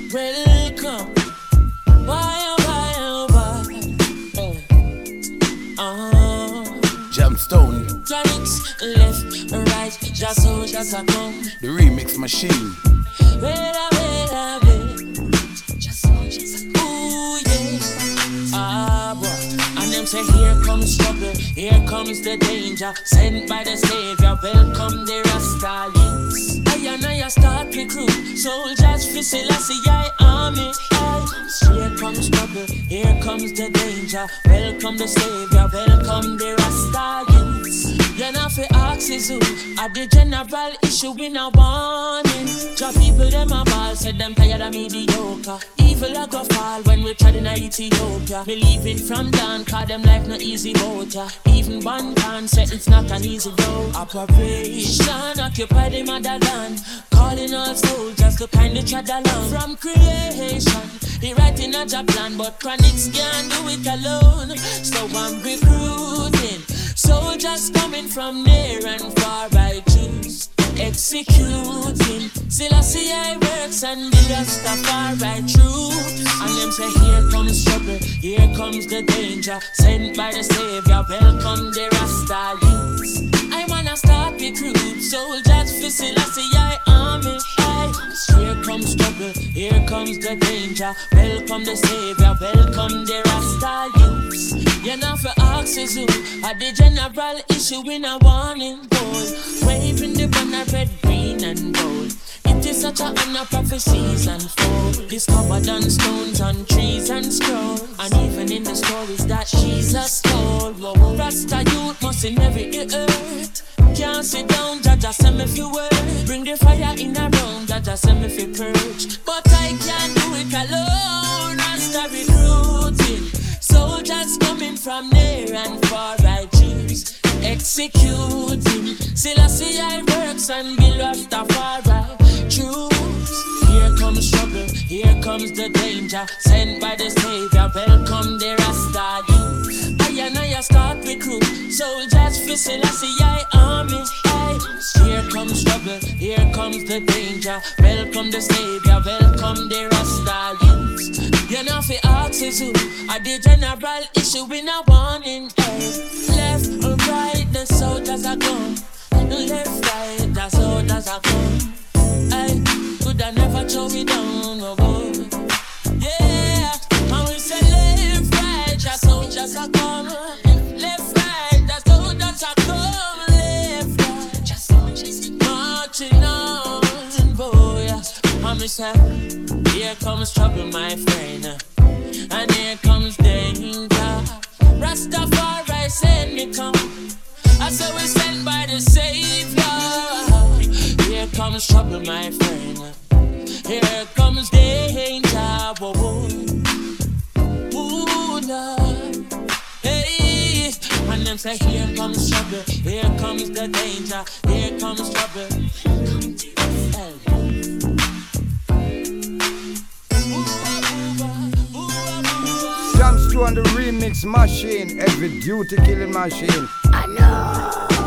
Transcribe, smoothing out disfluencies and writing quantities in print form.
Welcome. Why, oh, why, oh, why? Jamstone. Tonics, left, right, just so, just a come. The remix machine. Wait. Just so, just a come. Ooh, yeah. Ah, boy. And them say, here comes trouble, here comes the danger. Sent by the Savior, welcome the Rasta youths. I start recruit soldiers for Selassie I army. Here comes trouble, here comes the danger. Welcome the Savior, welcome the Rasta youths. You're not for axes who at the general issue in a warning. Job people them a ball, said them tired of mediocre. Evil a go fall when we tried in Ethiopia. Believing from down, cause them life no easy boat, yeah. Even one can say it's not an easy road. Operation occupy the motherland, calling all soldiers to kindly tread along. From creation, he writing a job plan, but chronics can't do it alone. So I'm recruiting soldiers coming from near and far. I choose executing Selassie I works and the Rastafari troops. And them say here comes trouble, here comes the danger. Sent by the Savior, welcome the Rasta youths. I wanna start recruit soldiers for Selassie I army. Here comes trouble, here comes the danger. Welcome the Savior, welcome the Rasta youths. You're not for axes who at the general issue in a warning boy. Waving the banner red, green and gold. It is such a honor prophecies unfold. Discovered on stones, on trees and scrolls. And even in the stories that Jesus told. Whoa, Rasta youth must in every earth. Can't sit down, Jaja send me for work. Bring the fire in a room, Jaja send me for purge. But I can't do it alone. Rasta recruiting soldiers coming from near and far. I choose executing Selassie I works and be Rastafari troops. Here comes trouble, here comes the danger. Sent by the Savior, welcome the Rasta youth. I start recruit soldiers for Selassie I army. Here comes trouble, here comes the danger. Welcome the Savior, welcome the Rasta youths. You're not for axes who at the general issue in a warning. Left or right, the soldiers are gone. Left, right, the soldiers are gone. Could I never throw it down, oh boy. Yeah, and we say left, right, the soldiers are gone. Left, right, the soldiers are gone. Left, right, the soldiers marching on, boy. And we say, here comes trouble, my friend, and here comes danger. Rastafari send me come. I say we sent by the Savior. Here comes trouble, my friend. Here comes danger. Whoa. Ooh, Lord. Hey. And them say here comes trouble, here comes the danger. Here comes trouble. Jamstone the remix machine, every duty killing machine. I know.